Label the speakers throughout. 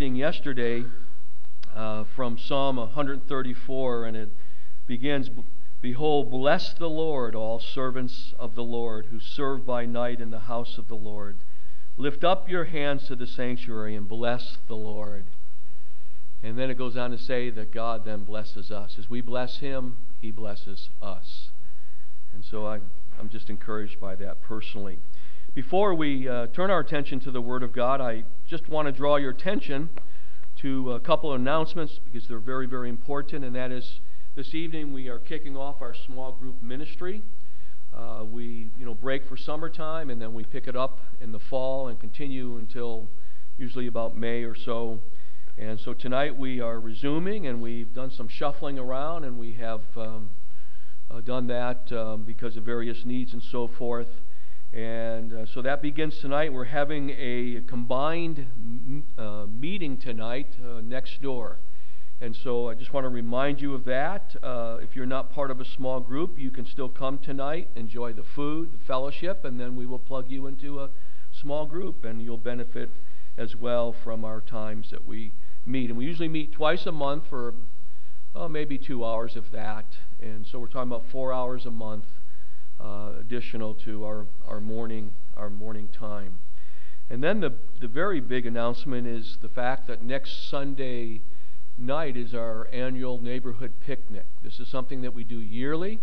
Speaker 1: reading yesterday from Psalm 134, and it begins, "Behold, bless the Lord, all servants of the Lord, who serve by night in the house of the Lord. Lift up your hands to the sanctuary and bless the Lord." And then it goes on to say that God then blesses us. As we bless Him, He blesses us. And so I'm just encouraged by that personally. Before we turn our attention to the Word of God, I just want to draw your attention to a couple of announcements because they're very, very important, and that is this evening we are kicking off our small group ministry. We break for summertime, and then we pick it up in the fall and continue until usually about May or so. And so tonight we are resuming, and we've done some shuffling around, and we have done that because of various needs and so forth. And so that begins tonight. We're having a combined meeting tonight next door. And so I just want to remind you of that. If you're not part of a small group, you can still come tonight, enjoy the food, the fellowship, and then we will plug you into a small group, and you'll benefit as well from our times that we meet. And we usually meet twice a month for maybe 2 hours, if that. And so we're talking about 4 hours a month additional to our morning time. And then the very big announcement is the fact that next Sunday night is our annual neighborhood picnic. This is something that we do yearly.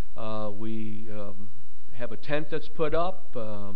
Speaker 1: We have a tent that's put up.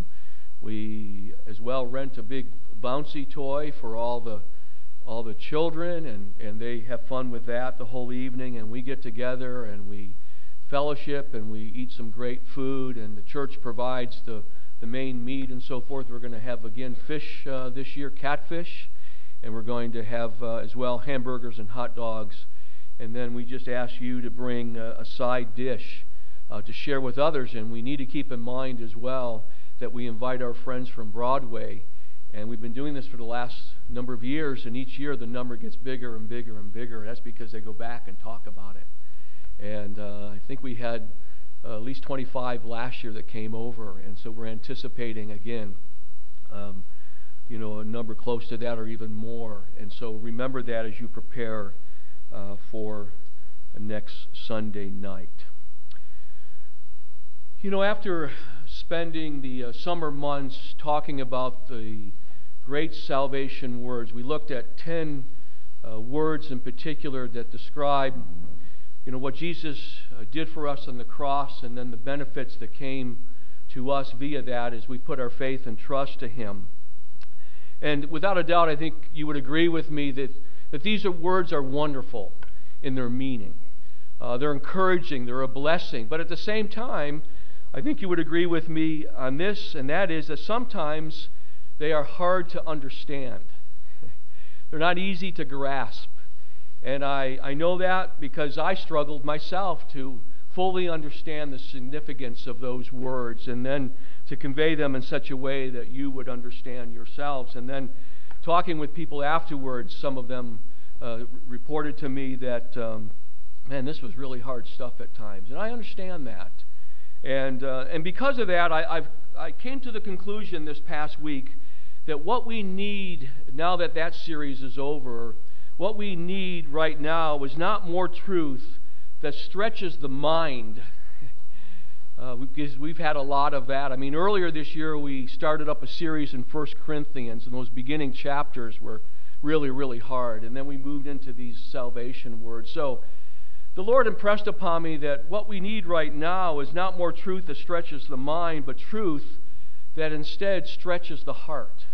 Speaker 1: We as well rent a big bouncy toy for all the children, and they have fun with that the whole evening, and we get together and we fellowship and we eat some great food, and the church provides the main meat and so forth. We're going to have again fish this year, catfish, and we're going to have as well hamburgers and hot dogs. And then we just ask you to bring a side dish to share with others. And we need to keep in mind as well that we invite our friends from Broadway. And we've been doing this for the last number of years, and each year the number gets bigger and bigger and bigger. That's because they go back and talk about it. And I think we had at least 25 last year that came over, and so we're anticipating again a number close to that or even more. And so remember that as you prepare for next Sunday night. After spending the summer months talking about the great salvation words, we looked at 10 words in particular that describe what Jesus did for us on the cross, and then the benefits that came to us via that as we put our faith and trust to Him. And without a doubt, I think you would agree with me that these words are wonderful in their meaning. They're encouraging, they're a blessing, but at the same time, I think you would agree with me on this, and that is that sometimes they are hard to understand. They're not easy to grasp. And I know that because I struggled myself to fully understand the significance of those words and then to convey them in such a way that you would understand yourselves. And then talking with people afterwards, some of them reported to me that, man, this was really hard stuff at times. And I understand that. And because of that, I came to the conclusion this past week that what we need, now that that series is over, what we need right now is not more truth that stretches the mind, because we've had a lot of that. I mean, earlier this year we started up a series in 1 Corinthians, and those beginning chapters were really, really hard. And then we moved into these salvation words. So the Lord impressed upon me that what we need right now is not more truth that stretches the mind, but truth that instead stretches the heart.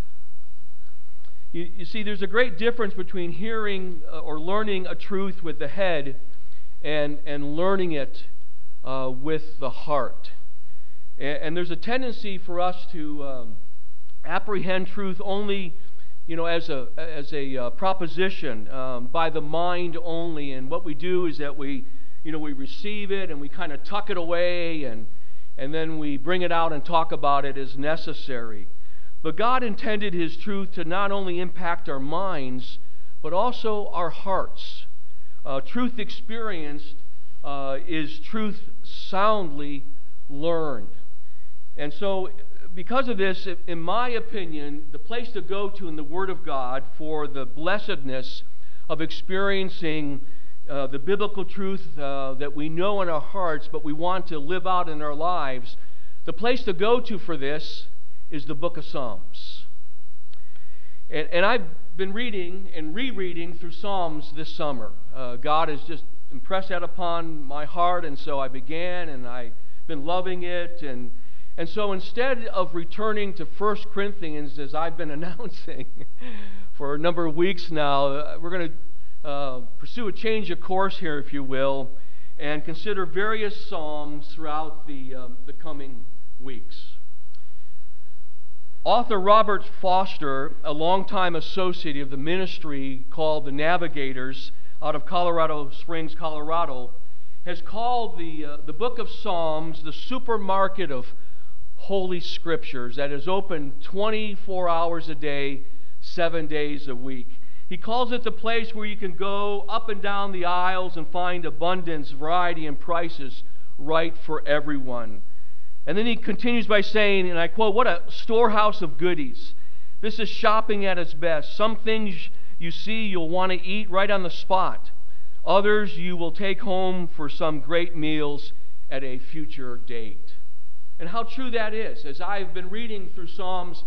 Speaker 1: You see, there's a great difference between hearing or learning a truth with the head and learning it with the heart. And there's a tendency for us to apprehend truth only, as a proposition by the mind only. And what we do is that we receive it and we kind of tuck it away, and then we bring it out and talk about it as necessary. But God intended His truth to not only impact our minds, but also our hearts. Truth experienced is truth soundly learned. And so because of this, in my opinion, the place to go to in the Word of God for the blessedness of experiencing the biblical truth that we know in our hearts, but we want to live out in our lives, the place to go to for this is the book of Psalms. And I've been reading and rereading through Psalms this summer. God has just impressed that upon my heart, and so I began, and I've been loving it. And so instead of returning to 1 Corinthians, as I've been announcing for a number of weeks now, we're going to pursue a change of course here, if you will, and consider various Psalms throughout the coming weeks. Author Robert Foster, a longtime associate of the ministry called the Navigators out of Colorado Springs, Colorado, has called the book of Psalms the supermarket of Holy Scriptures that is open 24 hours a day, 7 days a week. He calls it the place where you can go up and down the aisles and find abundance, variety, and prices right for everyone. And then he continues by saying, and I quote, "What a storehouse of goodies. This is shopping at its best. Some things you see you'll want to eat right on the spot. Others you will take home for some great meals at a future date." And how true that is. As I've been reading through Psalms,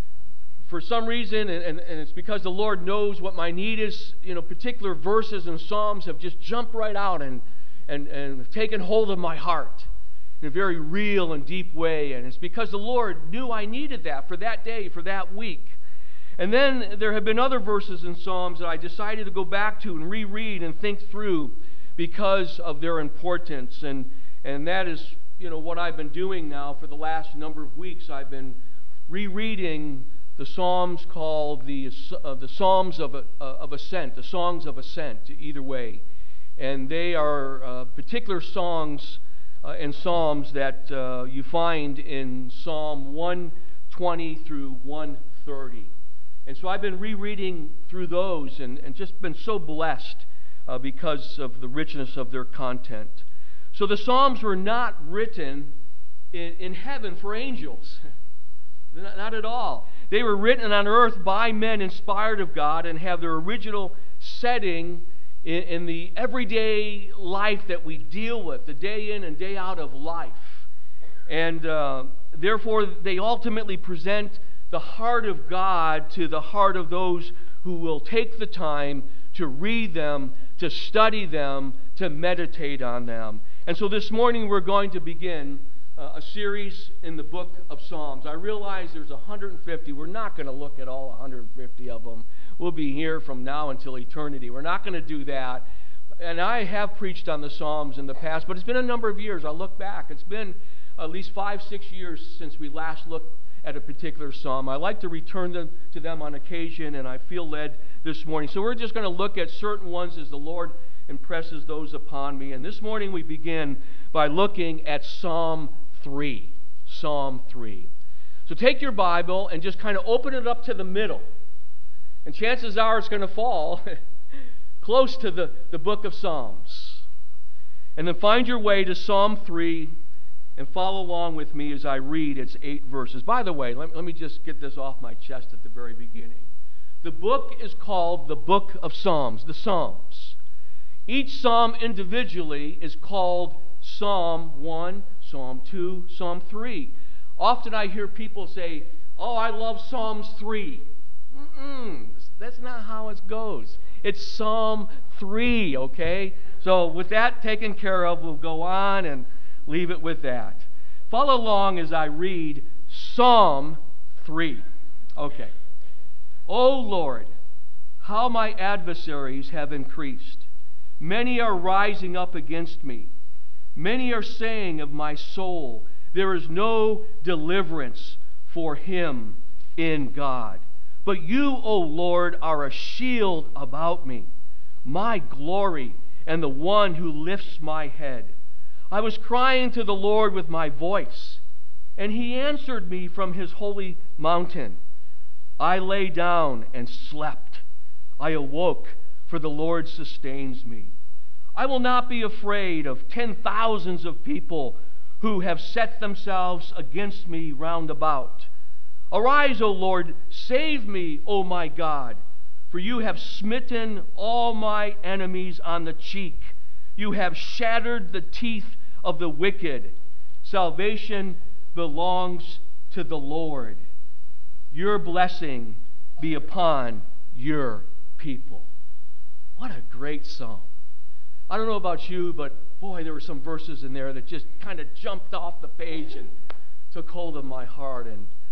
Speaker 1: for some reason, and it's because the Lord knows what my need is, particular verses in Psalms have just jumped right out and taken hold of my heart in a very real and deep way. And it's because the Lord knew I needed that for that day, for that week. And then there have been other verses in Psalms that I decided to go back to and reread and think through because of their importance. And that is, what I've been doing now for the last number of weeks. I've been rereading the Psalms called the Psalms of Ascent, the Songs of Ascent, either way. And they are particular songs and Psalms that you find in Psalm 120 through 130. And so I've been rereading through those and just been so blessed because of the richness of their content. So the Psalms were not written in heaven for angels. Not at all. They were written on earth by men inspired of God and have their original setting in the everyday life that we deal with, the day in and day out of life. And therefore, they ultimately present the heart of God to the heart of those who will take the time to read them, to study them, to meditate on them. And so this morning we're going to begin a series in the book of Psalms. I realize there's 150. We're not going to look at all 150 of them. We'll be here from now until eternity. We're not going to do that. And I have preached on the Psalms in the past, but it's been a number of years. I look back. It's been at least 5-6 years since we last looked at a particular psalm. I like to return to them on occasion, and I feel led this morning. So we're just going to look at certain ones as the Lord impresses those upon me. And this morning we begin by looking at Psalm 3. Psalm 3. So take your Bible and just kind of open it up to the middle. And chances are it's going to fall close to the book of Psalms. And then find your way to Psalm 3 and follow along with me as I read its 8 verses. By the way, let me just get this off my chest at the very beginning. The book is called the Book of Psalms, the Psalms. Each psalm individually is called Psalm 1, Psalm 2, Psalm 3. Often I hear people say, "Oh, I love Psalms 3. That's not how it goes. It's Psalm 3, okay? So with that taken care of, we'll go on and leave it with that. Follow along as I read Psalm 3. Okay. O Lord, how my adversaries have increased. Many are rising up against me. Many are saying of my soul, there is no deliverance for him in God. But you, O Lord, are a shield about me, my glory, and the one who lifts my head. I was crying to the Lord with my voice, and he answered me from his holy mountain. I lay down and slept. I awoke, for the Lord sustains me. I will not be afraid of 10,000s of people who have set themselves against me round about. Arise, O Lord, save me, O my God, for you have smitten all my enemies on the cheek. You have shattered the teeth of the wicked. Salvation belongs to the Lord. Your blessing be upon your people. What a great psalm. I don't know about you, but boy, there were some verses in there that just kind of jumped off the page and took hold of my heart.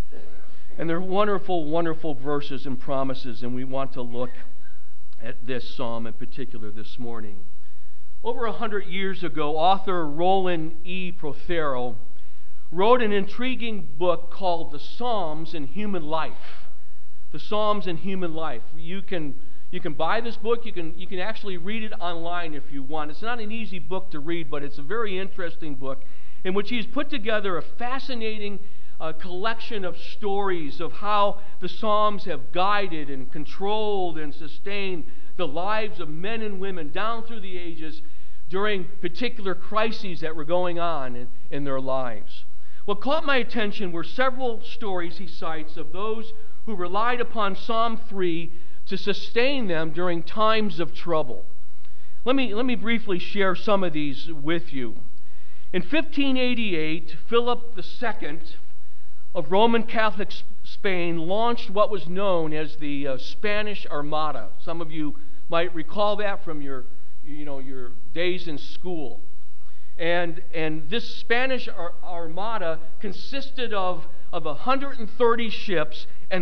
Speaker 1: And they're wonderful, wonderful verses and promises, and we want to look at this psalm in particular this morning. Over 100 years ago, author Roland E. Prothero wrote an intriguing book called The Psalms in Human Life. The Psalms in Human Life. You can buy this book. You can actually read it online if you want. It's not an easy book to read, but it's a very interesting book in which he's put together a fascinating collection of stories of how the Psalms have guided and controlled and sustained the lives of men and women down through the ages during particular crises that were going on in their lives. What caught my attention were several stories he cites of those who relied upon Psalm 3 to sustain them during times of trouble. Let me briefly share some of these with you. In 1588, Philip II of Roman Catholic Spain launched what was known as the Spanish Armada. Some of you might recall that from your days in school. And this Spanish Armada consisted of 130 ships and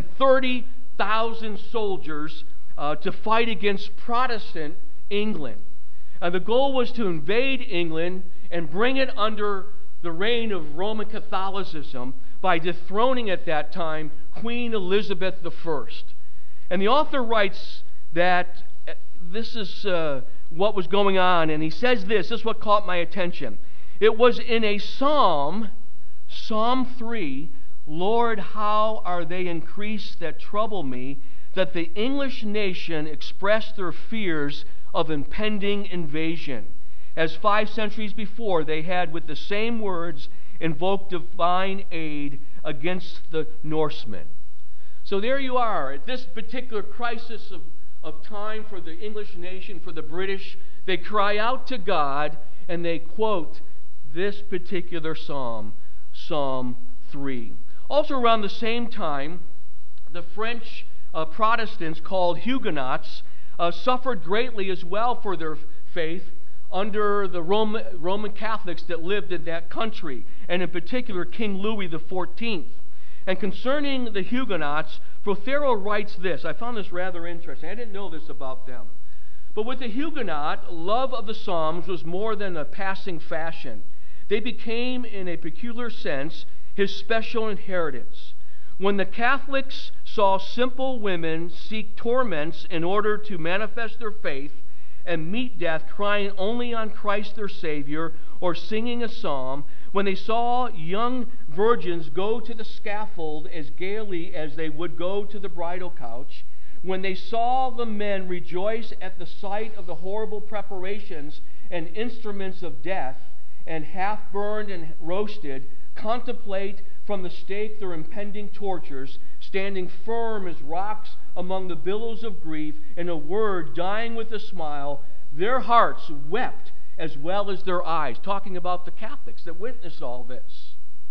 Speaker 1: 30,000 soldiers to fight against Protestant England. And the goal was to invade England and bring it under the reign of Roman Catholicism by dethroning at that time Queen Elizabeth I. And the author writes that this is what was going on, and he says this is what caught my attention. It was in a psalm, Psalm 3, Lord, how are they increased that trouble me, that the English nation expressed their fears of impending invasion. As 5 centuries before, they had with the same words invoked divine aid against the Norsemen. So there you are, at this particular crisis of time for the English nation, for the British, they cry out to God and they quote this particular psalm, Psalm 3. Also around the same time, the French Protestants called Huguenots suffered greatly as well for their faith under the Roman Catholics that lived in that country, and in particular King Louis XIV. And concerning the Huguenots, Prothero writes this. I found this rather interesting. I didn't know this about them. But with the Huguenot, love of the Psalms was more than a passing fashion. They became, in a peculiar sense, his special inheritance. When the Catholics saw simple women seek torments in order to manifest their faith and meet death, crying only on Christ their Savior, or singing a psalm, when they saw young virgins go to the scaffold as gaily as they would go to the bridal couch, when they saw the men rejoice at the sight of the horrible preparations and instruments of death, and half burned and roasted, contemplate from the stake their impending tortures, standing firm as rocks among the billows of grief, in a word, dying with a smile, their hearts wept as well as their eyes, talking about the Catholics that witnessed all this.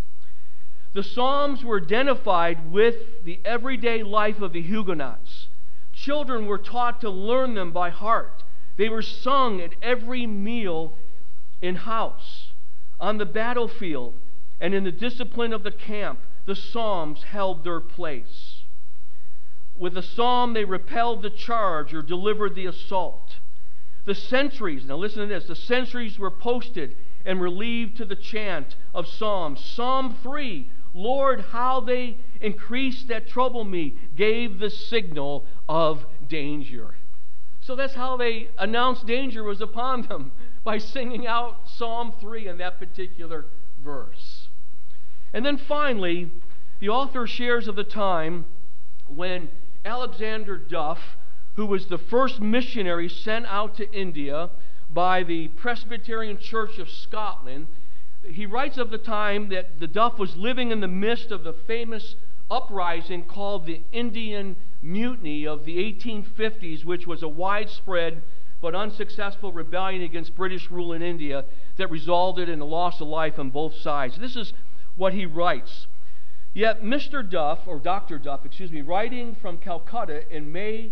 Speaker 1: The Psalms were identified with the everyday life of the Huguenots. Children were taught to learn them by heart. They were sung at every meal in house, on the battlefield, and in the discipline of the camp. The Psalms held their place. With a psalm, they repelled the charge or delivered the assault. The sentries, now listen to this, the sentries were posted and relieved to the chant of Psalms. Psalm 3, Lord, how they increase that trouble me, gave the signal of danger. So that's how they announced danger was upon them, by singing out Psalm 3 in that particular verse. And then finally, the author shares of the time when Alexander Duff, who was the first missionary sent out to India by the Presbyterian Church of Scotland, he writes of the time that the Duff was living in the midst of the famous uprising called the Indian Mutiny of the 1850s, which was a widespread but unsuccessful rebellion against British rule in India that resulted in the loss of life on both sides. This is what he writes. Yet Mr. Duff, or Dr. Duff, writing from Calcutta in May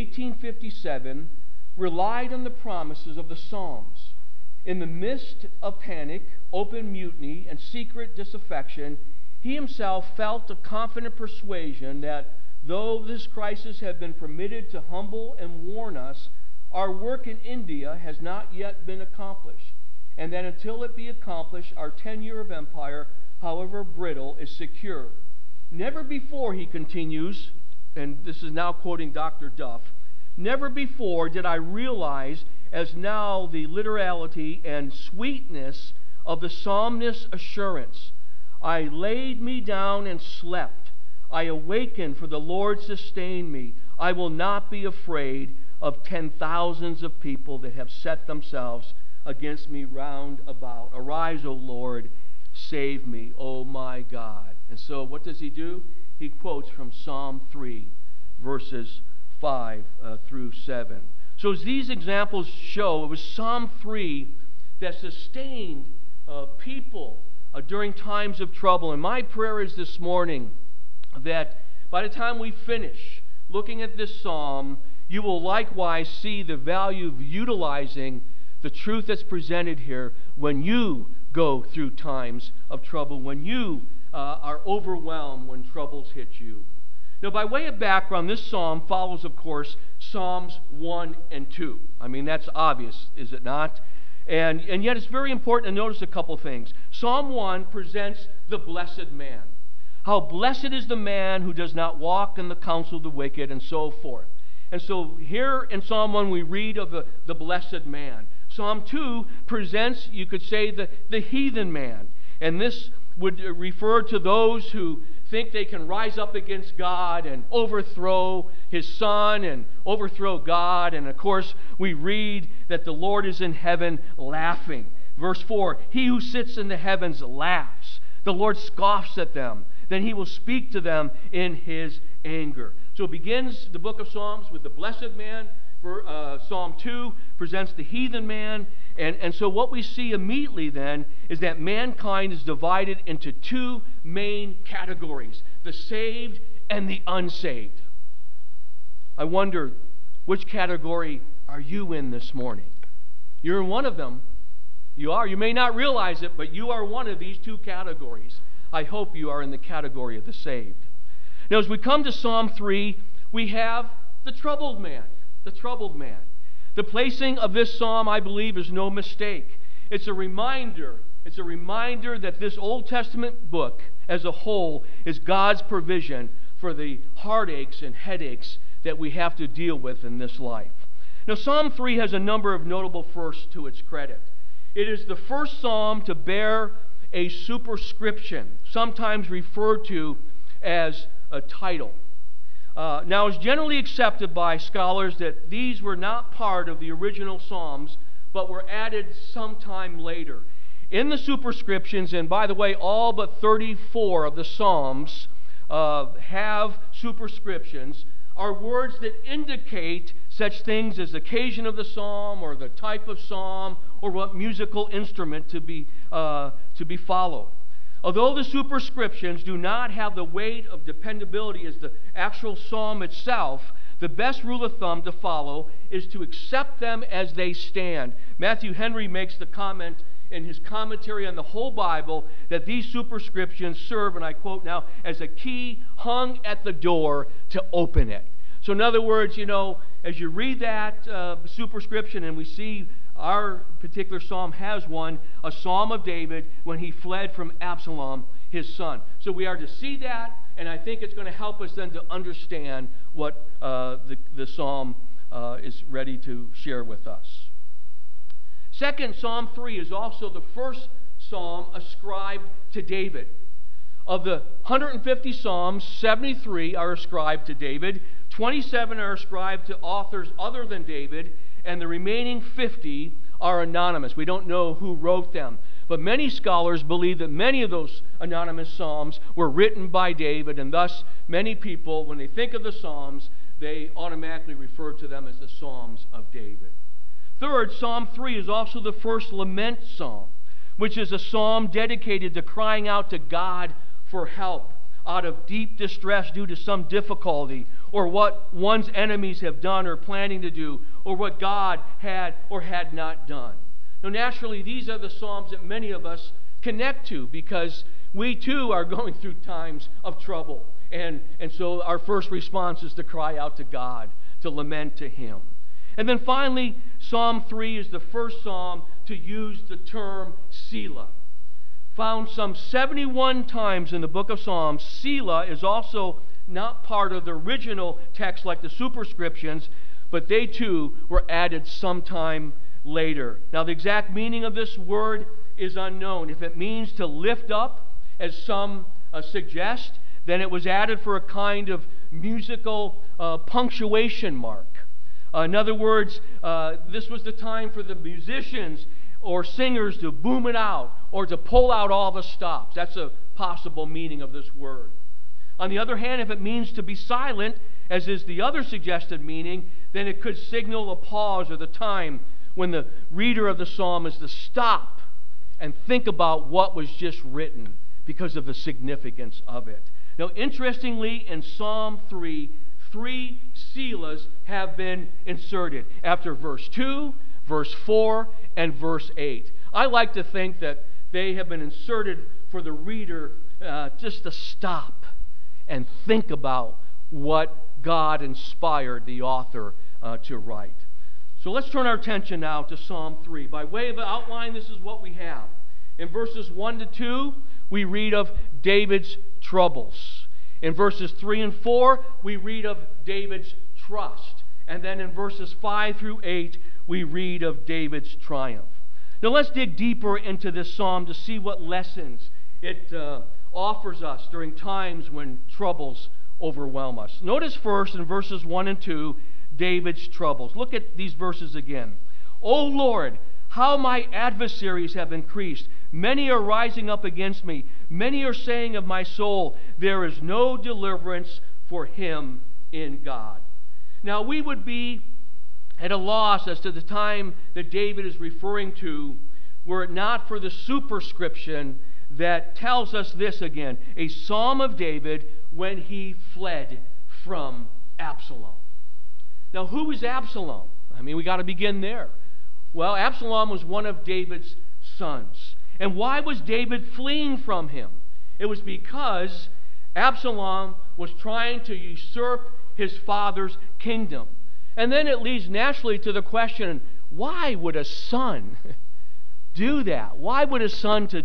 Speaker 1: 1857, relied on the promises of the Psalms. In the midst of panic, open mutiny, and secret disaffection, he himself felt a confident persuasion that though this crisis had been permitted to humble and warn us, our work in India has not yet been accomplished, and that until it be accomplished, our tenure of empire, however brittle, is secure. Never before, he continues, and this is now quoting Dr. Duff, never before did I realize as now the literality and sweetness of the psalmist's assurance. I laid me down and slept. I awakened, for the Lord sustained me. I will not be afraid of 10,000s of people that have set themselves against me round about. Arise, O Lord, save me, O my God. And so what does he do? He quotes from Psalm 3, verses 5 through 7. So as these examples show, it was Psalm 3 that sustained people during times of trouble. And my prayer is this morning that by the time we finish looking at this psalm, you will likewise see the value of utilizing the truth that's presented here when you go through times of trouble, when you are overwhelmed, when troubles hit you. Now, by way of background, this psalm follows, of course, Psalms 1 and 2. I mean, that's obvious, is it not? And yet it's very important to notice a couple things. Psalm 1 presents the blessed man. How blessed is the man who does not walk in the counsel of the wicked, and so forth. And so here in Psalm 1 we read of the blessed man. Psalm 2 presents, you could say, the heathen man. And this would refer to those who think they can rise up against God and overthrow his Son and overthrow God. And of course, we read that the Lord is in heaven laughing. Verse 4, he who sits in the heavens laughs. The Lord scoffs at them. Then he will speak to them in his anger. So it begins the book of Psalms with the blessed man. Psalm 2 presents the heathen man. And so what we see immediately then is that mankind is divided into two main categories, the saved and the unsaved. I wonder, which category are you in this morning? You're in one of them. You are. You may not realize it, but you are one of these two categories. I hope you are in the category of the saved. Now, as we come to Psalm 3, we have the troubled man. The troubled man. The placing of this psalm, I believe, is no mistake. It's a reminder. It's a reminder that this Old Testament book as a whole is God's provision for the heartaches and headaches that we have to deal with in this life. Now, Psalm 3 has a number of notable firsts to its credit. It is the first psalm to bear a superscription, sometimes referred to as a title. Now, it's generally accepted by scholars that these were not part of the original Psalms, but were added sometime later. In the superscriptions, and by the way, all but 34 of the Psalms have superscriptions, are words that indicate such things as the occasion of the psalm or the type of psalm or what musical instrument to be followed. Although the superscriptions do not have the weight of dependability as the actual psalm itself, the best rule of thumb to follow is to accept them as they stand. Matthew Henry makes the comment in his commentary on the whole Bible that these superscriptions serve, and I quote now, as a key hung at the door to open it. So in other words, as you read that superscription, and we see our particular psalm has one, a psalm of David when he fled from Absalom, his son. So we are to see that, and I think it's going to help us then to understand what the psalm is ready to share with us. Second, Psalm 3 is also the first psalm ascribed to David. Of the 150 psalms, 73 are ascribed to David, 27 are ascribed to authors other than David, and the remaining 50 are anonymous. We don't know who wrote them. But many scholars believe that many of those anonymous psalms were written by David, and thus many people, when they think of the psalms, they automatically refer to them as the Psalms of David. Third, Psalm 3 is also the first lament psalm, which is a psalm dedicated to crying out to God for help out of deep distress due to some difficulty, or what one's enemies have done or planning to do, or what God had or had not done. Now, naturally, these are the psalms that many of us connect to because we too are going through times of trouble. And so our first response is to cry out to God, to lament to Him. And then finally, Psalm 3 is the first psalm to use the term Selah. Found some 71 times in the book of Psalms, Selah is also not part of the original text like the superscriptions, but they too were added sometime later. Now, the exact meaning of this word is unknown. If it means to lift up, as some suggest, then it was added for a kind of musical punctuation mark. In other words, this was the time for the musicians or singers to boom it out or to pull out all the stops. That's a possible meaning of this word. On the other hand, if it means to be silent, as is the other suggested meaning, then it could signal a pause or the time when the reader of the psalm is to stop and think about what was just written because of the significance of it. Now, interestingly, in Psalm 3, 3 Selahs have been inserted after verse 2, verse 4, and verse 8. I like to think that they have been inserted for the reader just to stop and think about what God inspired the author to write. So let's turn our attention now to Psalm 3. By way of outline, this is what we have. In verses 1 to 2, we read of David's troubles. In verses 3 and 4, we read of David's trust. And then in verses 5 through 8, we read of David's triumph. Now let's dig deeper into this psalm to see what lessons it offers us during times when troubles overwhelm us. Notice first in verses 1 and 2, David's troubles. Look at these verses again. O Lord, how my adversaries have increased. Many are rising up against me. Many are saying of my soul, there is no deliverance for him in God. Now we would be at a loss as to the time that David is referring to, were it not for the superscription that tells us this again, a psalm of David when he fled from Absalom. Now, who is Absalom? I mean, we got to begin there. Well, Absalom was one of David's sons. And why was David fleeing from him? It was because Absalom was trying to usurp his father's kingdom. And then it leads naturally to the question, why would a son do that? Why would a son attempt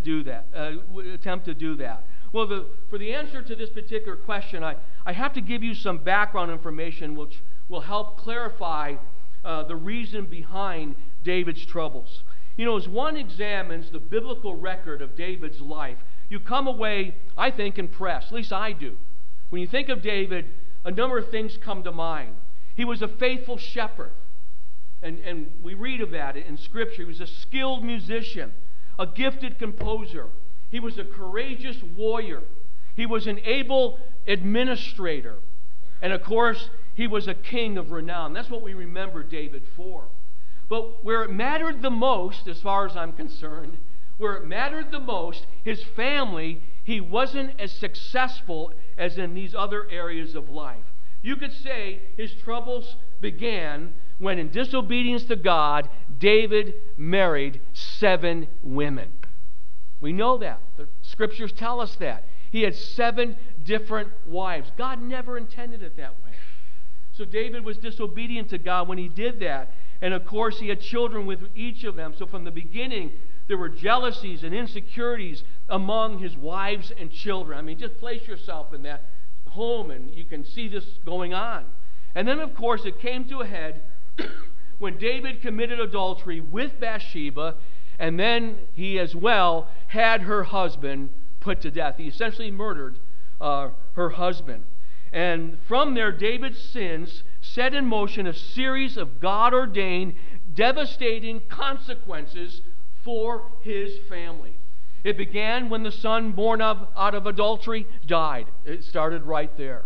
Speaker 1: to do that? Well, for the answer to this particular question, I have to give you some background information which will help clarify the reason behind David's troubles. You know, as one examines the biblical record of David's life, you come away, I think, impressed. At least I do. When you think of David, a number of things come to mind. He was a faithful shepherd, and we read of that in Scripture. He was a skilled musician, a gifted composer. He was a courageous warrior. He was an able administrator. And of course, he was a king of renown. That's what we remember David for. But where it mattered the most, as far as I'm concerned, where it mattered the most, his family, he wasn't as successful as in these other areas of life. You could say his troubles began when, in disobedience to God, David married 7 women. We know that. The Scriptures tell us that. He had 7 different wives. God never intended it that way. So David was disobedient to God when he did that. And of course, he had children with each of them. So from the beginning, there were jealousies and insecurities among his wives and children. I mean, just place yourself in that home and you can see this going on. And then, of course, it came to a head when David committed adultery with Bathsheba, and then he as well had her husband put to death. He essentially murdered her husband. And from there, David's sins set in motion a series of God-ordained, devastating consequences for his family. It began when the son born out of adultery died. It started right there.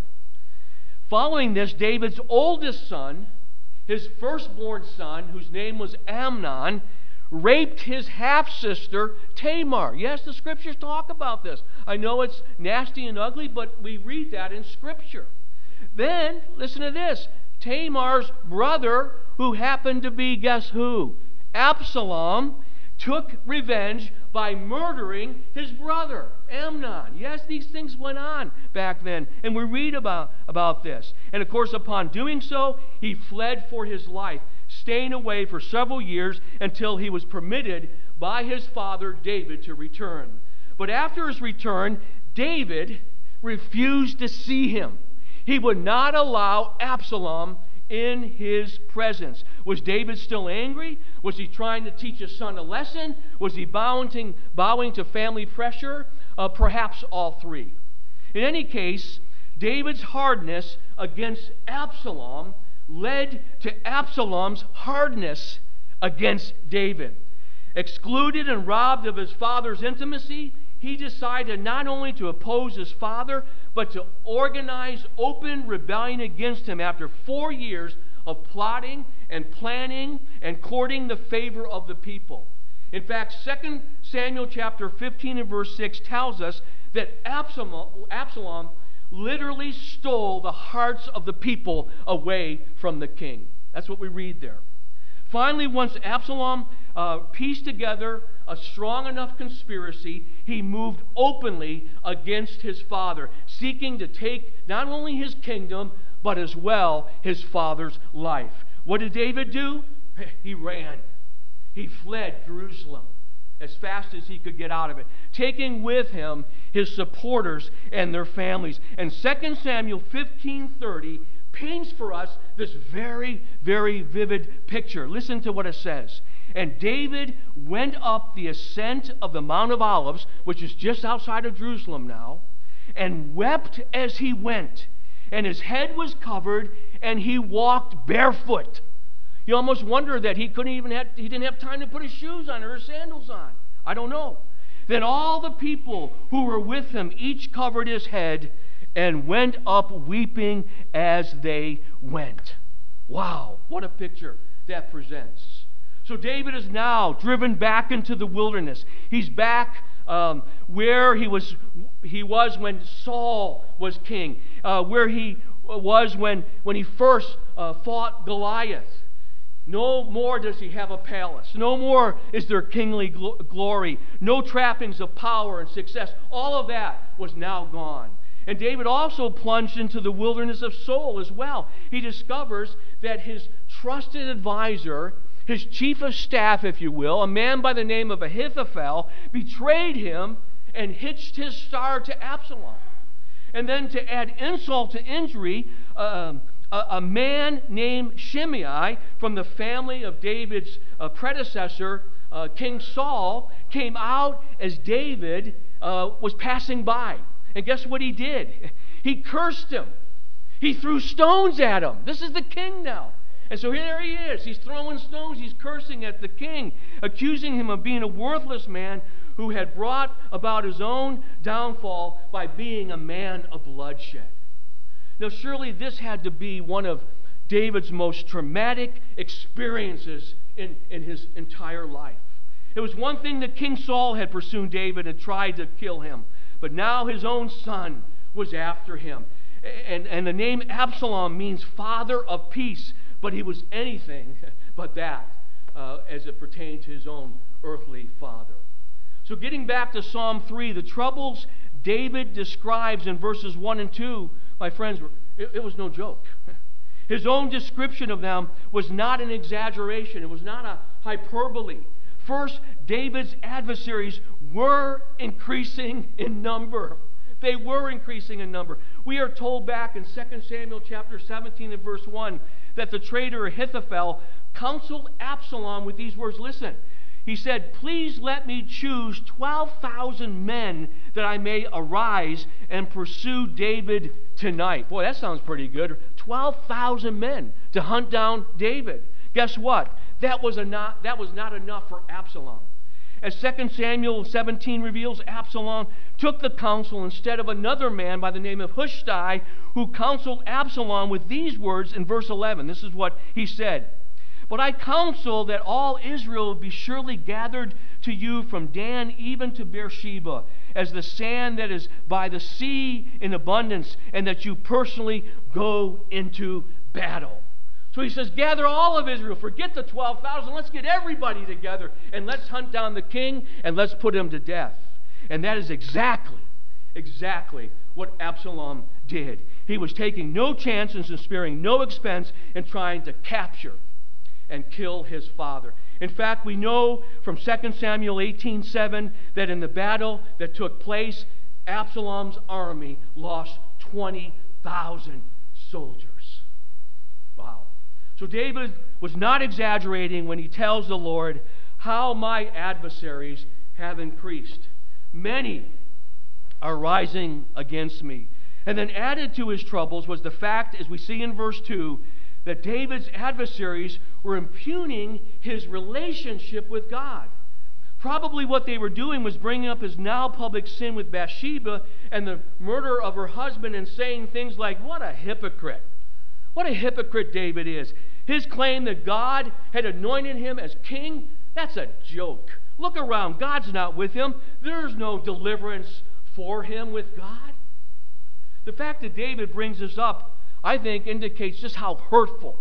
Speaker 1: Following this, David's oldest son, his firstborn son, whose name was Amnon, raped his half-sister Tamar. Yes, the scriptures talk about this. I know it's nasty and ugly, but we read that in scripture. Then, listen to this. Tamar's brother, who happened to be, guess who? Absalom, took revenge by murdering his brother, Amnon. Yes, these things went on back then, and we read about this. And of course, upon doing so, he fled for his life, staying away for several years until he was permitted by his father David to return. But after his return, David refused to see him. He would not allow Absalom in his presence. Was David still angry? Was he trying to teach his son a lesson? Was he bowing to family pressure? Perhaps all three. In any case, David's hardness against Absalom led to Absalom's hardness against David. Excluded and robbed of his father's intimacy, he decided not only to oppose his father, but to organize open rebellion against him after 4 years of plotting and planning and courting the favor of the people. In fact, 2 Samuel chapter 15 and verse 6 tells us that Absalom literally stole the hearts of the people away from the king. That's what we read there. Finally, once Absalom pieced together a strong enough conspiracy, he moved openly against his father, seeking to take not only his kingdom, but as well his father's life. What did David do? He ran. He fled Jerusalem as fast as he could get out of it, taking with him his supporters and their families. And 2 Samuel 15:30 paints for us this very, very vivid picture. Listen to what it says. And David went up the ascent of the Mount of Olives, which is just outside of Jerusalem now, and wept as he went. And his head was covered, and he walked barefoot. You almost wonder that he didn't have time to put his shoes on or his sandals on. I don't know. Then all the people who were with him each covered his head and went up weeping as they went. Wow, what a picture that presents. So David is now driven back into the wilderness. He's back where he was when Saul was king, where he was when he first fought Goliath. No more does he have a palace. No more is there kingly glory. No trappings of power and success. All of that was now gone. And David also plunged into the wilderness of soul as well. He discovers that his trusted advisor, his chief of staff, if you will, a man by the name of Ahithophel, betrayed him and hitched his star to Absalom. And then to add insult to injury, a man named Shimei from the family of David's predecessor, King Saul, came out as David was passing by. And guess what he did? He cursed him. He threw stones at him. This is the king now. And so here he is. He's throwing stones. He's cursing at the king, accusing him of being a worthless man who had brought about his own downfall by being a man of bloodshed. Now, surely this had to be one of David's most traumatic experiences in his entire life. It was one thing that King Saul had pursued David and tried to kill him, but now his own son was after him. And the name Absalom means father of peace, but he was anything but that as it pertained to his own earthly father. So getting back to Psalm 3, the troubles David describes in verses 1 and 2, my friends, it was no joke. His own description of them was not an exaggeration. It was not a hyperbole. First, David's adversaries were increasing in number. They were increasing in number. We are told back in 2 Samuel chapter 17 and verse 1 that the traitor Ahithophel counseled Absalom with these words. Listen, he said, "Please let me choose 12,000 men that I may arise and pursue David tonight." Boy, that sounds pretty good. 12,000 men to hunt down David. Guess what? That was not enough for Absalom. As 2 Samuel 17 reveals, Absalom took the counsel instead of another man by the name of Hushai, who counseled Absalom with these words in verse 11. This is what he said. But I counsel that all Israel be surely gathered to you from Dan even to Beersheba, as the sand that is by the sea in abundance, and that you personally go into battle. So he says, gather all of Israel. Forget the 12,000. Let's get everybody together, and let's hunt down the king, and let's put him to death. And that is exactly what Absalom did. He was taking no chances and sparing no expense in trying to capture and kill his father. In fact, we know from 2 Samuel 18:7 that in the battle that took place, Absalom's army lost 20,000 soldiers. Wow. So David was not exaggerating when he tells the Lord, how my adversaries have increased. Many are rising against me. And then added to his troubles was the fact, as we see in verse 2, that David's adversaries were impugning his relationship with God. Probably what they were doing was bringing up his now public sin with Bathsheba and the murder of her husband, and saying things like, what a hypocrite. What a hypocrite David is. His claim that God had anointed him as king, that's a joke. Look around. God's not with him. There's no deliverance for him with God. The fact that David brings this up, I think, indicates just how hurtful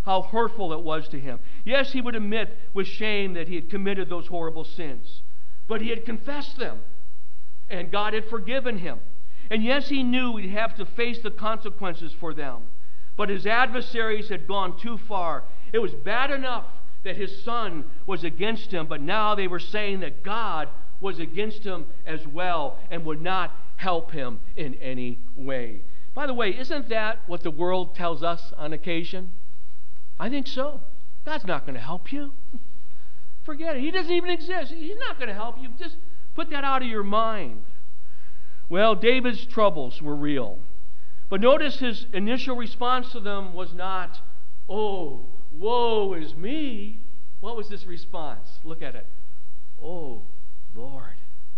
Speaker 1: it was to him. Yes, he would admit with shame that he had committed those horrible sins, but he had confessed them, and God had forgiven him. And yes, he knew he'd have to face the consequences for them, but his adversaries had gone too far. It was bad enough that his son was against him, but now they were saying that God was against him as well and would not help him in any way. By the way, isn't that what the world tells us on occasion? I think so. God's not going to help you. Forget it. He doesn't even exist. He's not going to help you. Just put that out of your mind. Well, David's troubles were real. But notice his initial response to them was not, oh, woe is me. What was this response? Look at it. Oh, Lord.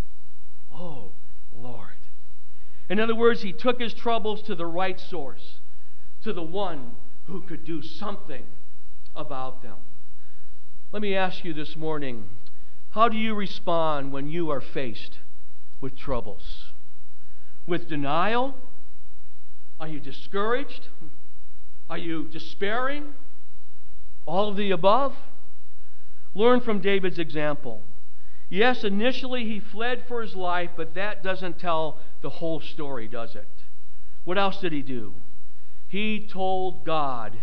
Speaker 1: Oh, Lord. In other words, he took his troubles to the right source, to the one who could do something about them. Let me ask you this morning, how do you respond when you are faced with troubles? With denial? Are you discouraged? Are you despairing? All of the above? Learn from David's example. Yes, initially he fled for his life, but that doesn't tell the whole story, does it? What else did he do? He told God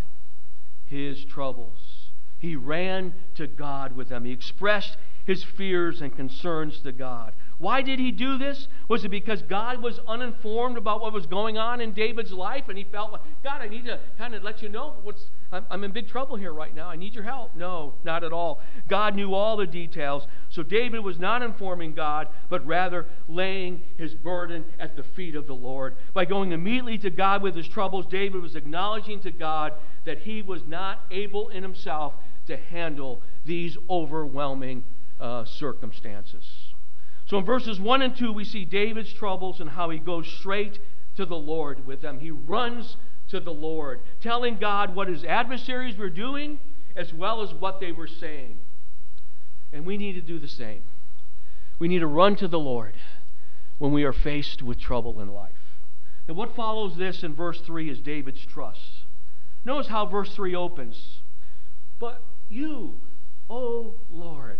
Speaker 1: his troubles. He ran to God with them. He expressed his fears and concerns to God. Why did he do this? Was it because God was uninformed about what was going on in David's life, and he felt like, God, I need to kind of let you know I'm in big trouble here right now. I need your help. No, not at all. God knew all the details. So David was not informing God, but rather laying his burden at the feet of the Lord. By going immediately to God with his troubles, David was acknowledging to God that he was not able in himself to handle these overwhelming circumstances. So in verses 1 and 2, we see David's troubles and how he goes straight to the Lord with them. He runs to the Lord, telling God what his adversaries were doing as well as what they were saying. And we need to do the same. We need to run to the Lord when we are faced with trouble in life. And what follows this in verse 3 is David's trust. Notice how verse 3 opens. But you, O Lord.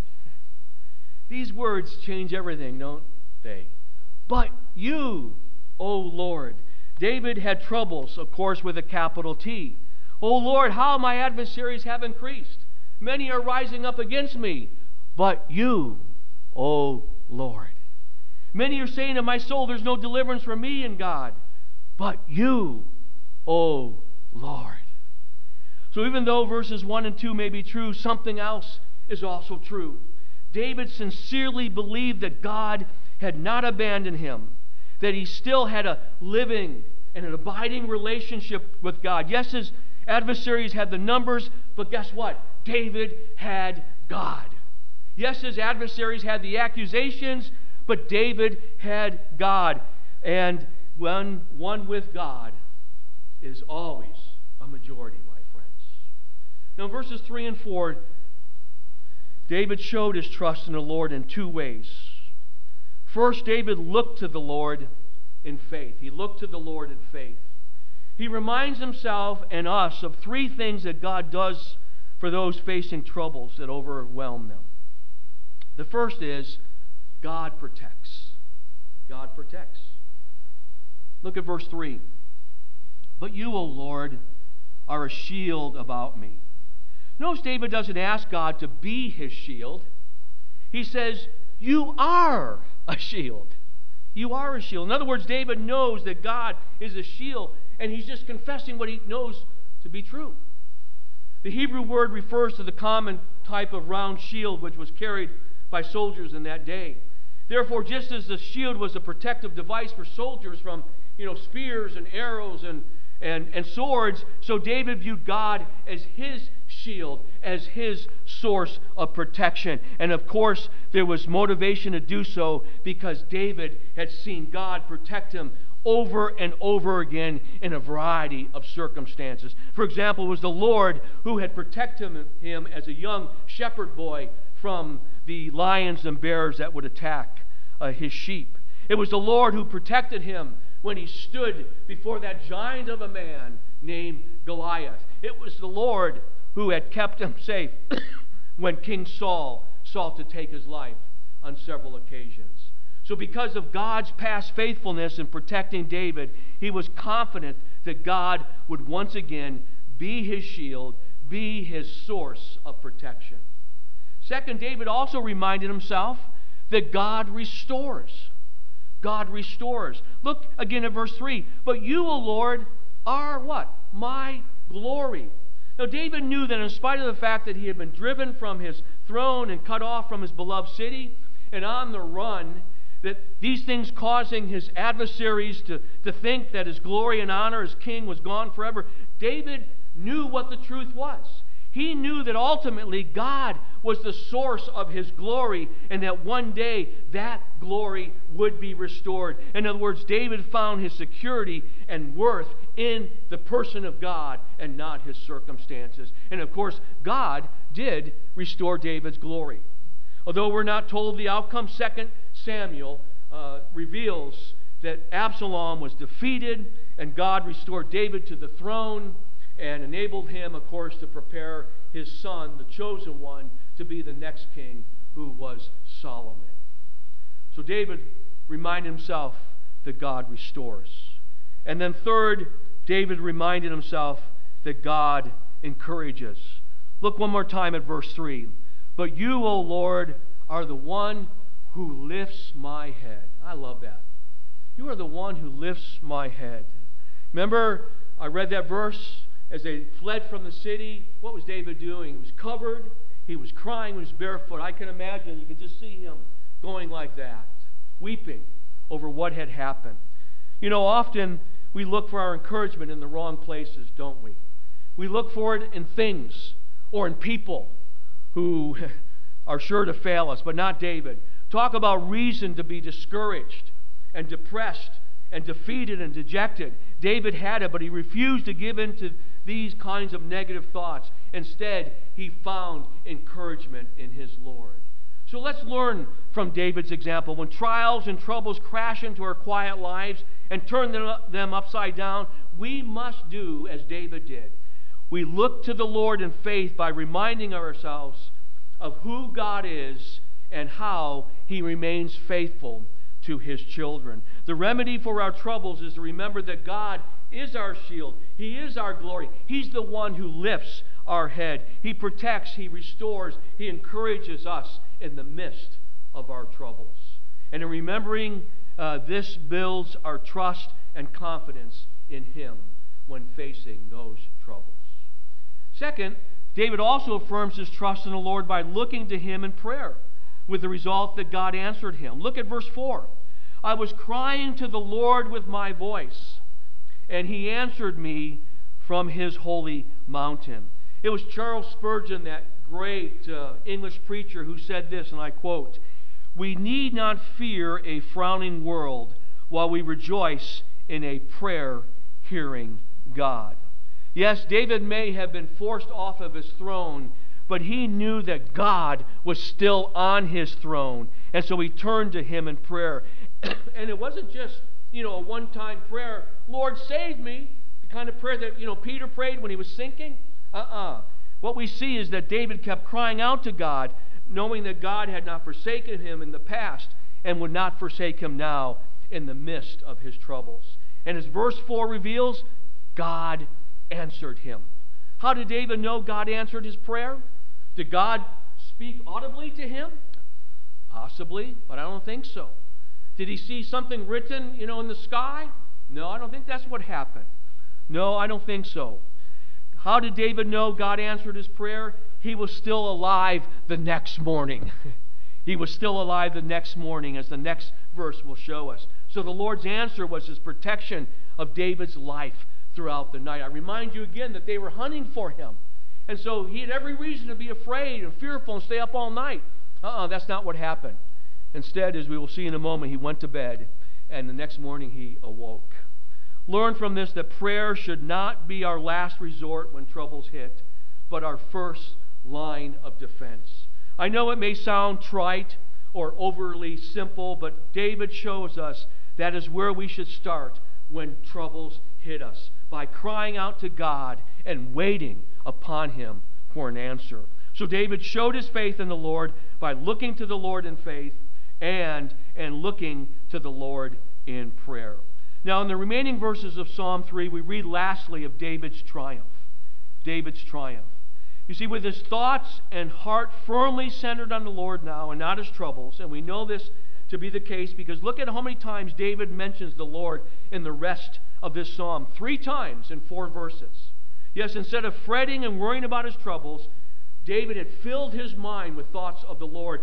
Speaker 1: These words change everything, don't they? But you, O Lord. David had troubles, of course, with a capital T. O Lord, how my adversaries have increased. Many are rising up against me. But you, O Lord. Many are saying to my soul, there's no deliverance for me in God. But you, O Lord. So even though verses 1 and 2 may be true, something else is also true. David sincerely believed that God had not abandoned him, that he still had a living and an abiding relationship with God. Yes, his adversaries had the numbers, but guess what? David had God. Yes, his adversaries had the accusations, but David had God. And when one with God is always a majority, my friends. Now, in verses 3 and 4, David showed his trust in the Lord in two ways. First, David looked to the Lord in faith. He looked to the Lord in faith. He reminds himself and us of three things that God does for those facing troubles that overwhelm them. The first is God protects. God protects. Look at verse 3. But you, O Lord, are a shield about me. Notice David doesn't ask God to be his shield. He says, you are a shield. You are a shield. In other words, David knows that God is a shield, and he's just confessing what he knows to be true. The Hebrew word refers to the common type of round shield which was carried by soldiers in that day. Therefore, just as the shield was a protective device for soldiers from spears and arrows and swords, so David viewed God as his shield, as his source of protection. And of course, there was motivation to do so because David had seen God protect him over and over again in a variety of circumstances. For example, it was the Lord who had protected him as a young shepherd boy from the lions and bears that would attack his sheep. It was the Lord who protected him when he stood before that giant of a man named Goliath. It was the Lord who had kept him safe when King Saul sought to take his life on several occasions. So because of God's past faithfulness in protecting David, he was confident that God would once again be his shield, be his source of protection. Second, David also reminded himself that God restores. God restores. Look again at verse 3. But you, O Lord, are what? My glory. Now, David knew that in spite of the fact that he had been driven from his throne and cut off from his beloved city and on the run, that these things causing his adversaries to think that his glory and honor as king was gone forever, David knew what the truth was. He knew that ultimately God was the source of his glory and that one day that glory would be restored. In other words, David found his security and worth in the person of God and not his circumstances. And of course, God did restore David's glory. Although we're not told the outcome, 2 Samuel reveals that Absalom was defeated and God restored David to the throne and enabled him, of course, to prepare his son, the chosen one, to be the next king, who was Solomon. So David reminded himself that God restores. And then third, David reminded himself that God encourages. Look one more time at verse 3. But you, O Lord, are the one who lifts my head. I love that. You are the one who lifts my head. Remember, I read that verse. As they fled from the city, what was David doing? He was covered, he was crying, he was barefoot. I can imagine, you can just see him going like that, weeping over what had happened. Often we look for our encouragement in the wrong places, don't we? We look for it in things or in people who are sure to fail us, but not David. Talk about reason to be discouraged and depressed and defeated and dejected. David had it, but he refused to give in to these kinds of negative thoughts. Instead, he found encouragement in his Lord. So let's learn from David's example. When trials and troubles crash into our quiet lives and turn them upside down, we must do as David did. We look to the Lord in faith by reminding ourselves of who God is and how he remains faithful to his children. The remedy for our troubles is to remember that God is our shield. He is our glory. He's the one who lifts our head. He protects, he restores, he encourages us in the midst of our troubles. And in remembering this builds our trust and confidence in him when facing those troubles. Second, David also affirms his trust in the Lord by looking to him in prayer, with the result that God answered him. Look at verse 4. I was crying to the Lord with my voice, and he answered me from his holy mountain. It was Charles Spurgeon, that great English preacher who said this, and I quote, "We need not fear a frowning world while we rejoice in a prayer-hearing God." Yes, David may have been forced off of his throne, but he knew that God was still on his throne, and so he turned to him in prayer. And it wasn't just, a one-time prayer, "Lord, save me," the kind of prayer that, Peter prayed when he was sinking. What we see is that David kept crying out to God, knowing that God had not forsaken him in the past and would not forsake him now in the midst of his troubles. And as verse 4 reveals, God answered him. How did David know God answered his prayer? Did God speak audibly to him? Possibly, but I don't think so. Did he see something written, in the sky? No, I don't think that's what happened. No, I don't think so. How did David know God answered his prayer? He was still alive the next morning. He was still alive the next morning, as the next verse will show us. So the Lord's answer was his protection of David's life throughout the night. I remind you again that they were hunting for him. And so he had every reason to be afraid and fearful and stay up all night. That's not what happened. Instead, as we will see in a moment, he went to bed, and the next morning he awoke. Learn from this that prayer should not be our last resort when troubles hit, but our first line of defense. I know it may sound trite or overly simple, but David shows us that is where we should start when troubles hit us, by crying out to God and waiting upon him for an answer. So David showed his faith in the Lord by looking to the Lord in faith and looking to the Lord in prayer. Now, in the remaining verses of Psalm 3, we read lastly of David's triumph. David's triumph. You see, with his thoughts and heart firmly centered on the Lord now and not his troubles, and we know this to be the case because look at how many times David mentions the Lord in the rest of this psalm. 3 times in 4 verses. Yes, instead of fretting and worrying about his troubles, David had filled his mind with thoughts of the Lord.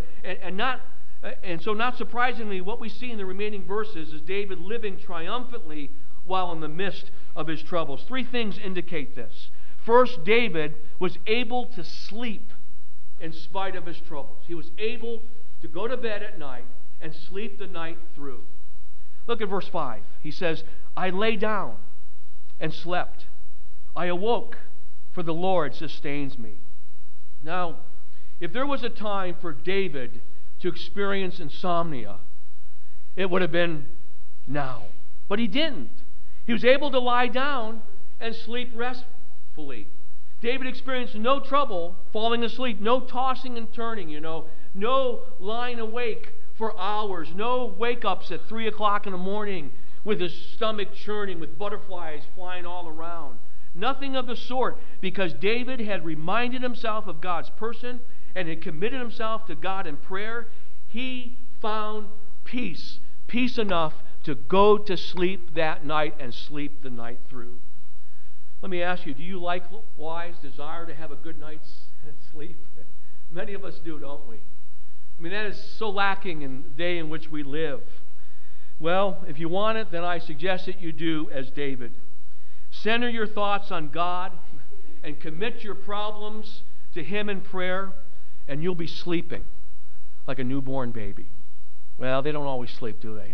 Speaker 1: And so not surprisingly, what we see in the remaining verses is David living triumphantly while in the midst of his troubles. 3 things indicate this. First, David was able to sleep in spite of his troubles. He was able to go to bed at night and sleep the night through. Look at verse 5. He says, "I lay down and slept. I awoke, for the Lord sustains me." Now, if there was a time for David to experience insomnia, it would have been now. But he didn't. He was able to lie down and sleep restfully. David experienced no trouble falling asleep, no tossing and turning, no lying awake for hours, no wake-ups at 3 o'clock in the morning with his stomach churning, with butterflies flying all around. Nothing of the sort, because David had reminded himself of God's person and had committed himself to God in prayer. He found peace enough to go to sleep that night and sleep the night through. Let me ask you, do you likewise desire to have a good night's sleep? Many of us do, don't we? I mean, that is so lacking in the day in which we live. Well, if you want it, then I suggest that you do as David. Center your thoughts on God and commit your problems to him in prayer, and you'll be sleeping like a newborn baby. Well, they don't always sleep, do they?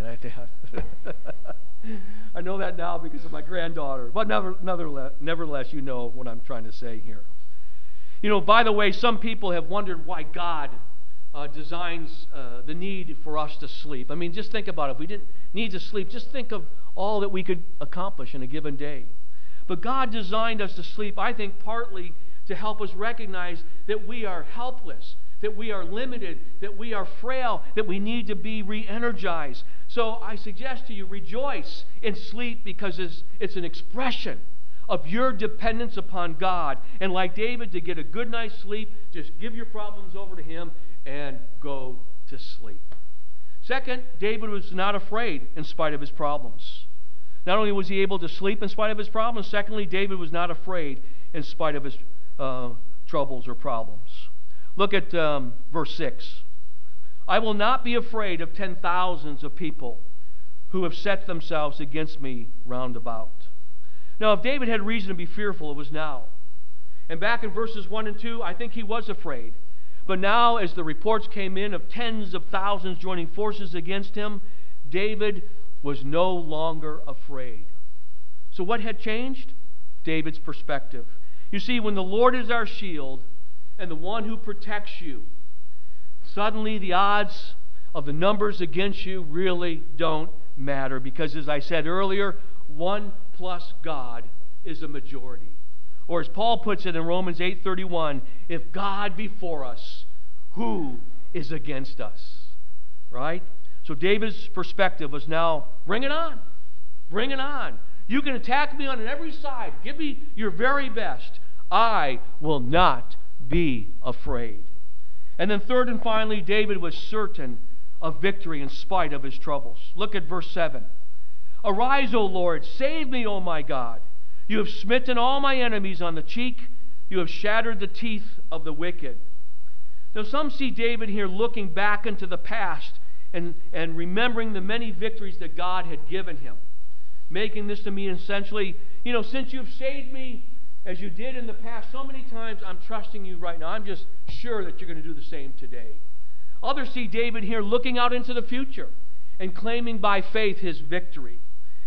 Speaker 1: I know that now because of my granddaughter. But nevertheless, you know what I'm trying to say here. By the way, some people have wondered why God designs the need for us to sleep. I mean, just think about it. If we didn't need to sleep, just think of all that we could accomplish in a given day. But God designed us to sleep, I think, partly to help us recognize that we are helpless, that we are limited, that we are frail, that we need to be re-energized. So I suggest to you, rejoice in sleep because it's an expression of your dependence upon God. And like David, to get a good night's sleep, just give your problems over to him and go to sleep. Second, David was not afraid in spite of his problems. Not only was he able to sleep in spite of his problems, secondly, David was not afraid in spite of his troubles or problems. Look at verse 6. "I will not be afraid of 10,000s of people who have set themselves against me round about." Now, if David had reason to be fearful, it was now. And back in verses 1 and 2, I think he was afraid. But now, as the reports came in of tens of thousands joining forces against him, David was no longer afraid. So what had changed? David's perspective. You see, when the Lord is our shield and the one who protects you, suddenly the odds of the numbers against you really don't matter, because as I said earlier, 1 plus God is a majority. Or as Paul puts it in Romans 8:31, if God be for us, who is against us? Right? So David's perspective was now, bring it on. Bring it on. You can attack me on every side. Give me your very best. I will not be afraid. And then third and finally, David was certain of victory in spite of his troubles. Look at verse 7. Arise, O Lord, save me, O my God. You have smitten all my enemies on the cheek. You have shattered the teeth of the wicked. Now some see David here looking back into the past and remembering the many victories that God had given him, making this to mean essentially, since you've saved me as you did in the past so many times, I'm trusting you right now. I'm just sure that you're going to do the same today. Others see David here looking out into the future and claiming by faith his victory.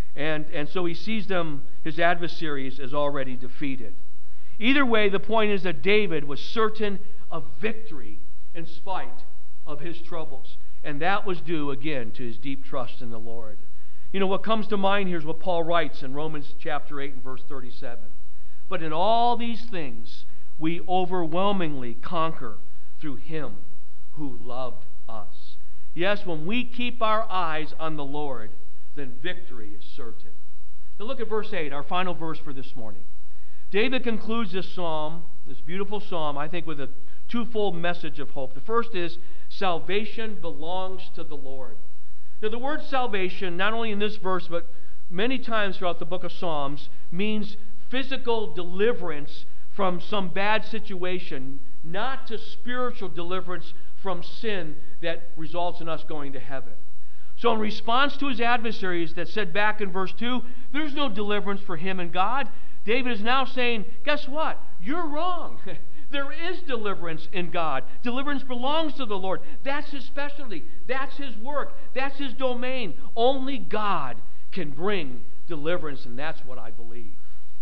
Speaker 1: And so he sees them, his adversaries, as already defeated. Either way, the point is that David was certain of victory in spite of his troubles. And that was due, again, to his deep trust in the Lord. What comes to mind here is what Paul writes in Romans chapter 8 and verse 37. But in all these things, we overwhelmingly conquer through him who loved us. Yes, when we keep our eyes on the Lord, then victory is certain. Now look at verse 8, our final verse for this morning. David concludes this psalm, this beautiful psalm, I think, with a twofold message of hope. The first is, salvation belongs to the Lord. Now the word salvation, not only in this verse, but many times throughout the book of Psalms, means physical deliverance from some bad situation, not to spiritual deliverance from sin that results in us going to heaven. So in response to his adversaries that said back in verse 2, there's no deliverance for him and God, David is now saying, guess what? You're wrong. There is deliverance in God. Deliverance belongs to the Lord. That's his specialty. That's his work. That's his domain. Only God can bring deliverance, and that's what I believe.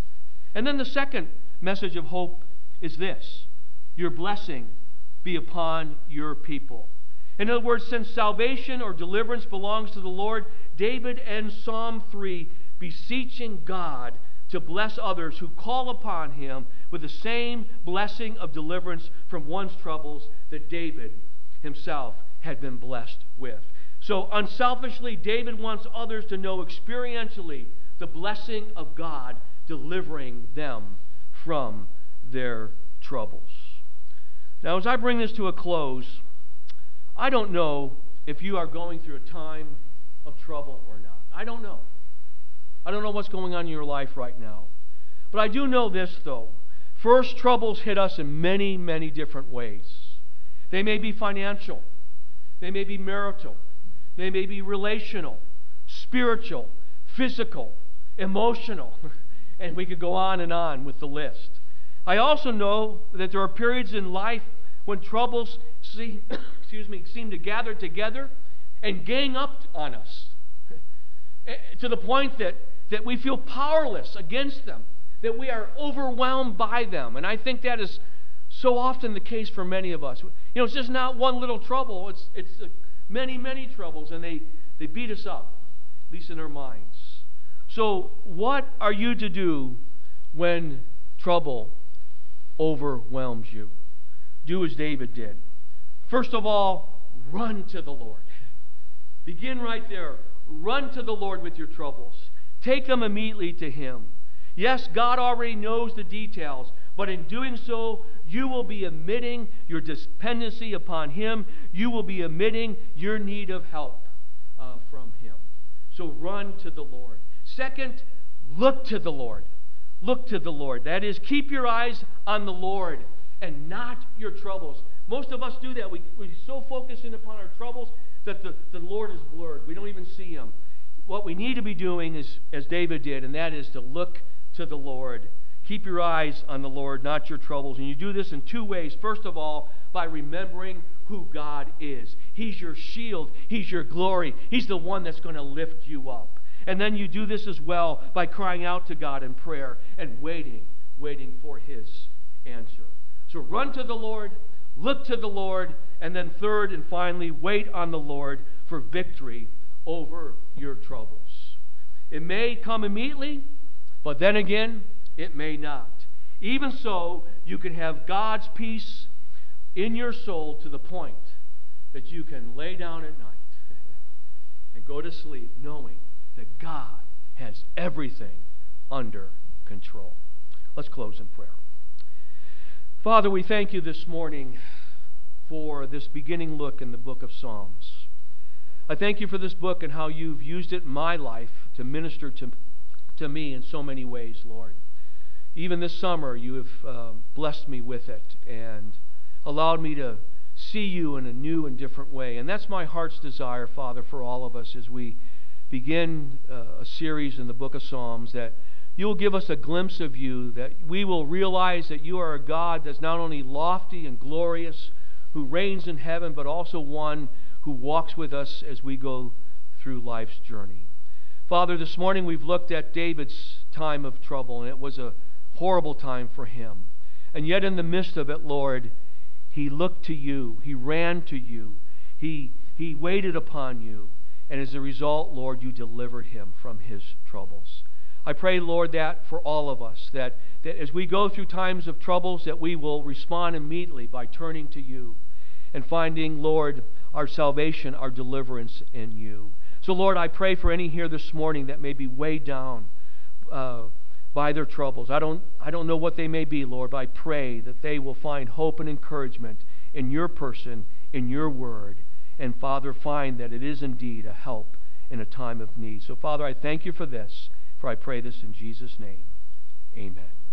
Speaker 1: And then the second message of hope is this: your blessing be upon your people. In other words, since salvation or deliverance belongs to the Lord, David ends Psalm 3 beseeching God to bless others who call upon him with the same blessing of deliverance from one's troubles that David himself had been blessed with. So unselfishly, David wants others to know experientially the blessing of God delivering them from their troubles. Now, as I bring this to a close, I don't know if you are going through a time of trouble or not. I don't know. I don't know what's going on in your life right now. But I do know this, though. First, troubles hit us in many, many different ways. They may be financial. They may be marital. They may be relational, spiritual, physical, emotional. And we could go on with the list. I also know that there are periods in life when troubles seem to gather together and gang up on us to the point that we feel powerless against them, that we are overwhelmed by them. And I think that is so often the case for many of us. It's just not one little trouble. It's many, many troubles, and they beat us up, at least in our minds. So what are you to do when trouble overwhelms you? Do as David did. First of all, run to the Lord. Begin right there. Run to the Lord with your troubles. Take them immediately to him. Yes, God already knows the details, but in doing so, you will be admitting your dependency upon him. You will be admitting your need of help from him. So run to the Lord. Second, look to the Lord. Look to the Lord. That is, keep your eyes on the Lord and not your troubles. Most of us do that. We're so focused in upon our troubles that the Lord is blurred. We don't even see him. What we need to be doing is, as David did, and that is to look to the Lord. Keep your eyes on the Lord, not your troubles. And you do this in two ways. First of all, by remembering who God is. He's your shield. He's your glory. He's the one that's going to lift you up. And then you do this as well by crying out to God in prayer and waiting for His answer. So run to the Lord, look to the Lord, and then third and finally, wait on the Lord for victory over your troubles. It may come immediately, but then again, it may not. Even so, you can have God's peace in your soul to the point that you can lay down at night and go to sleep knowing that God has everything under control. Let's close in prayer. Father, we thank you this morning for this beginning look in the book of Psalms. I thank you for this book and how you've used it in my life to minister to me in so many ways, Lord. Even this summer, you have blessed me with it and allowed me to see you in a new and different way. And that's my heart's desire, Father, for all of us as we begin a series in the book of Psalms, that you'll give us a glimpse of you, that we will realize that you are a God that's not only lofty and glorious, who reigns in heaven, but also one who walks with us as we go through life's journey. Father, this morning we've looked at David's time of trouble, and it was a horrible time for him. And yet in the midst of it, Lord, he looked to you. He ran to you. He waited upon you. And as a result, Lord, you delivered him from his troubles. I pray, Lord, that for all of us, that as we go through times of troubles, that we will respond immediately by turning to you and finding, Lord, our salvation, our deliverance in you. So, Lord, I pray for any here this morning that may be weighed down by their troubles. I don't know what they may be, Lord, but I pray that they will find hope and encouragement in your person, in your word, and, Father, find that it is indeed a help in a time of need. So, Father, I thank you for this, for I pray this in Jesus' name. Amen.